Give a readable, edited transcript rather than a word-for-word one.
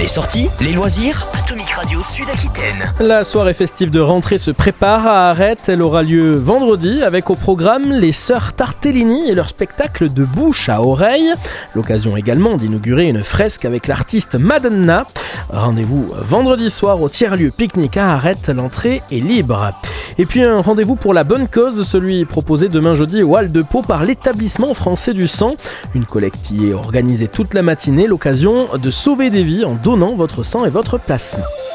Les sorties, les loisirs, Atomic Radio Sud-Aquitaine. La soirée festive de rentrée se prépare à Arrête. Elle aura lieu vendredi avec au programme les sœurs Tartellini et leur spectacle de bouche à oreille. L'occasion également d'inaugurer une fresque avec l'artiste Madonna. Rendez-vous vendredi soir au tiers-lieu pique-nique à Arrête. L'entrée est libre. Et puis un rendez-vous pour la bonne cause, celui proposé demain jeudi au Hall de Pau par l'établissement français du sang. Une collecte y est organisée toute la matinée, l'occasion de sauver des vies en donnant votre sang et votre plasma.